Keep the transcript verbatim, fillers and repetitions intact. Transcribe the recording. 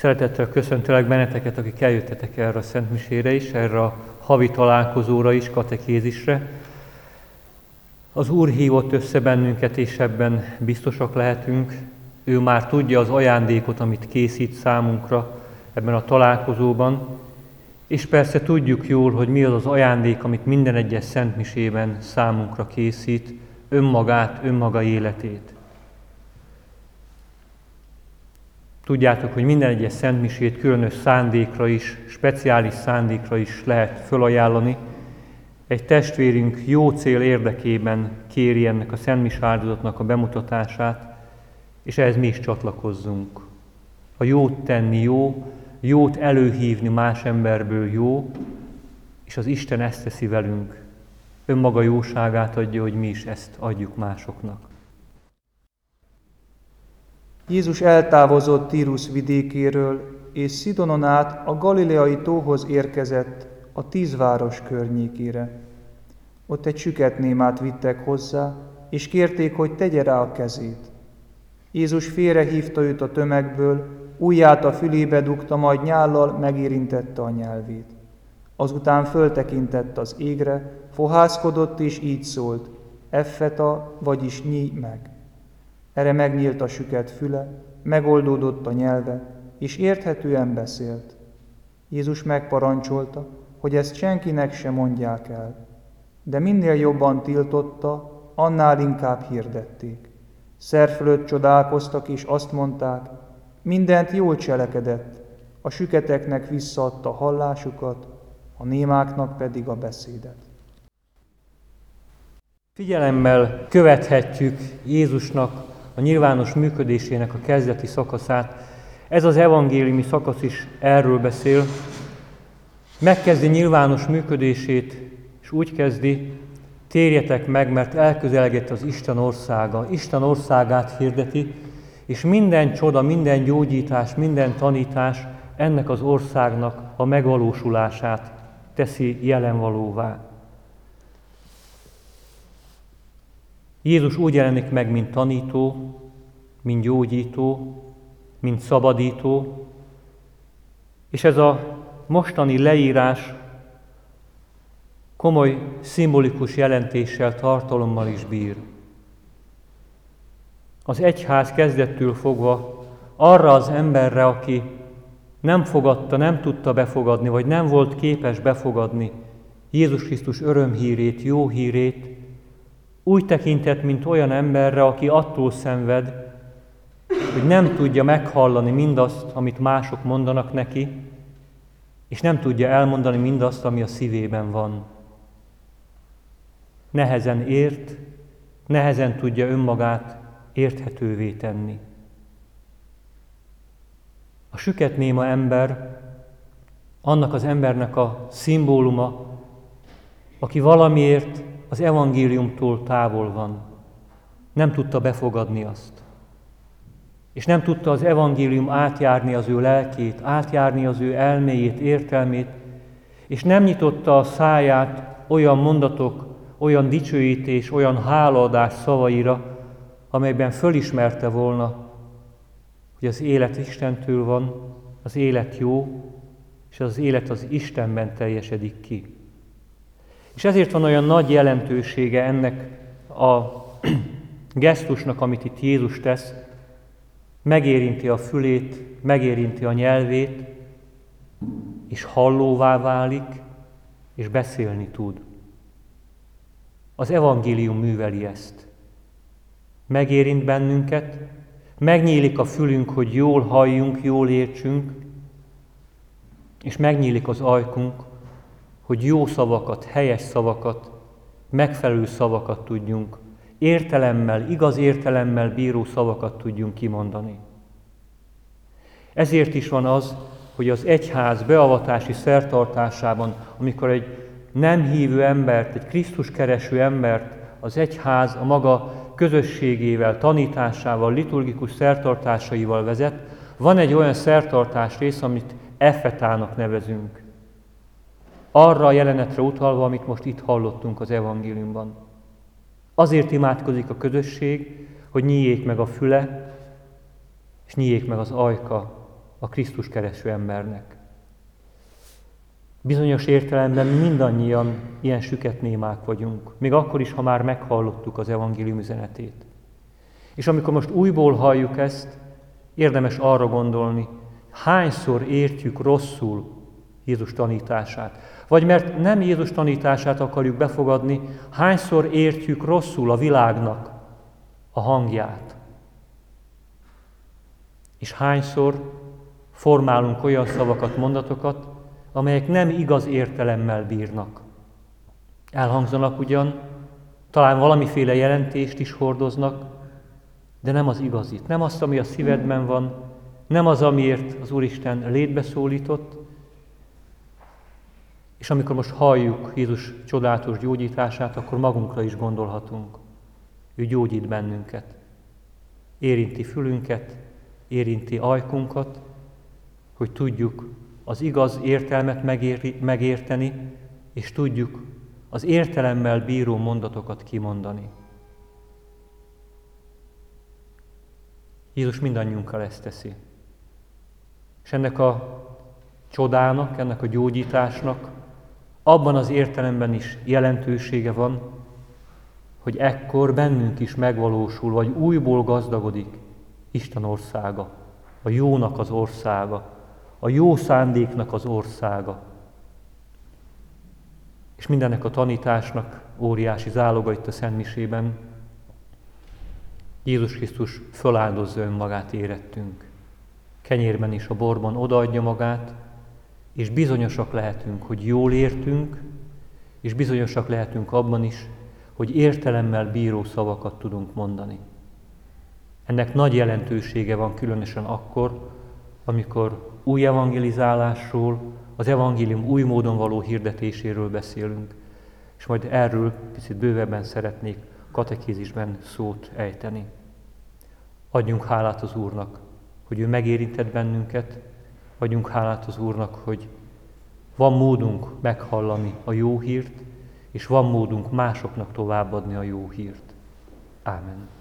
Szeretettel köszöntelek benneteket, akik eljöttetek erre a szentmisére is, erre a havi találkozóra is, katekézisre. Az Úr hívott össze bennünket, és ebben biztosak lehetünk. Ő már tudja az ajándékot, amit készít számunkra ebben a találkozóban, és persze tudjuk jól, hogy mi az az ajándék, amit minden egyes szentmisében számunkra készít, önmagát, önmaga életét. Tudjátok, hogy minden egyes szentmisét különös szándékra is, speciális szándékra is lehet fölajánlani. Egy testvérünk jó cél érdekében kéri ennek a szentmis áldozatnak a bemutatását, és ehhez mi is csatlakozzunk. A jót tenni jó, jót előhívni más emberből jó, és az Isten ezt teszi velünk. Önmaga jóságát adja, hogy mi is ezt adjuk másoknak. Jézus eltávozott Tírus vidékéről, és Szidonon át a galileai tóhoz érkezett, a tíz város környékére. Ott egy süket némát vittek hozzá, és kérték, hogy tegye rá a kezét. Jézus félrehívta őt a tömegből, ujját a fülébe dugta, majd nyállal megérintette a nyelvét. Azután föltekintett az égre, fohászkodott és így szólt: Effeta, vagyis nyíj meg. Erre megnyílt a süket füle, megoldódott a nyelve, és érthetően beszélt. Jézus megparancsolta, hogy ezt senkinek se mondják el, de minél jobban tiltotta, annál inkább hirdették. Szer fölött csodálkoztak, és azt mondták: mindent jól cselekedett, a süketeknek visszaadta hallásukat, a némáknak pedig a beszédet. Figyelemmel követhetjük Jézusnak a nyilvános működésének a kezdeti szakaszát. Ez az evangéliumi szakasz is erről beszél. Megkezdi nyilvános működését, és úgy kezdi: térjetek meg, mert elközelgett az Isten országa. Isten országát hirdeti, és minden csoda, minden gyógyítás, minden tanítás ennek az országnak a megvalósulását teszi jelenvalóvá. Jézus úgy jelenik meg, mint tanító, mint gyógyító, mint szabadító, és ez a mostani leírás komoly, szimbolikus jelentéssel, tartalommal is bír. Az egyház kezdettől fogva arra az emberre, aki nem fogadta, nem tudta befogadni, vagy nem volt képes befogadni Jézus Krisztus örömhírét, jó hírét, úgy tekintett, mint olyan emberre, aki attól szenved, hogy nem tudja meghallani mindazt, amit mások mondanak neki, és nem tudja elmondani mindazt, ami a szívében van. Nehezen ért, nehezen tudja önmagát érthetővé tenni. A süket néma ember annak az embernek a szimbóluma, aki valamiért az evangéliumtól távol van. Nem tudta befogadni azt. És nem tudta az evangélium átjárni az ő lelkét, átjárni az ő elméjét, értelmét, és nem nyitotta a száját olyan mondatok, olyan dicsőítés, olyan hálaadás szavaira, amelyben fölismerte volna, hogy az élet Istentől van, az élet jó, és az élet az Istenben teljesedik ki. És ezért van olyan nagy jelentősége ennek a gesztusnak, amit itt Jézus tesz, megérinti a fülét, megérinti a nyelvét, és hallóvá válik, és beszélni tud. Az evangélium műveli ezt. Megérint bennünket, megnyílik a fülünk, hogy jól halljunk, jól értsünk, és megnyílik az ajkunk, hogy jó szavakat, helyes szavakat, megfelelő szavakat tudjunk, értelemmel, igaz értelemmel bíró szavakat tudjunk kimondani. Ezért is van az, hogy az egyház beavatási szertartásában, amikor egy nem hívő embert, egy Krisztus kereső embert az egyház a maga közösségével, tanításával, liturgikus szertartásaival vezet, van egy olyan szertartás rész, amit effetának nevezünk. Arra a jelenetre utalva, amit most itt hallottunk az evangéliumban. Azért imádkozik a közösség, hogy nyíljék meg a füle, és nyíljék meg az ajka, a Krisztus kereső embernek. Bizonyos értelemben mi mindannyian ilyen süketnémák vagyunk, még akkor is, ha már meghallottuk az evangélium üzenetét. És amikor most újból halljuk ezt, érdemes arra gondolni, hányszor értjük rosszul Jézus tanítását. Vagy mert nem Jézus tanítását akarjuk befogadni, hányszor értjük rosszul a világnak a hangját. És hányszor formálunk olyan szavakat, mondatokat, amelyek nem igaz értelemmel bírnak. Elhangzanak ugyan, talán valamiféle jelentést is hordoznak, de nem az igazit, nem azt, ami a szívedben van, nem az, amiért az Úristen létbe szólított. És amikor most halljuk Jézus csodálatos gyógyítását, akkor magunkra is gondolhatunk. Ő gyógyít bennünket. Érinti fülünket, érinti ajkunkat, hogy tudjuk az igaz értelmet megér- megérteni, és tudjuk az értelemmel bíró mondatokat kimondani. Jézus mindannyiunkkal ezt teszi. És ennek a csodának, ennek a gyógyításnak abban az értelemben is jelentősége van, hogy ekkor bennünk is megvalósul, vagy újból gazdagodik Isten országa, a jónak az országa, a jó szándéknak az országa. És mindennek a tanításnak óriási záloga itt a Szent Misében. Jézus Krisztus föláldozza önmagát érettünk. Kenyérben is, a borban odaadja magát, és bizonyosak lehetünk, hogy jól értünk, és bizonyosak lehetünk abban is, hogy értelemmel bíró szavakat tudunk mondani. Ennek nagy jelentősége van különösen akkor, amikor új evangelizálásról, az evangélium új módon való hirdetéséről beszélünk, és majd erről picit bővebben szeretnék katekézisben szót ejteni. Adjunk hálát az Úrnak, hogy ő megérintett bennünket, adjunk hálát az Úrnak, hogy van módunk meghallani a jó hírt, és van módunk másoknak továbbadni a jó hírt. Ámen.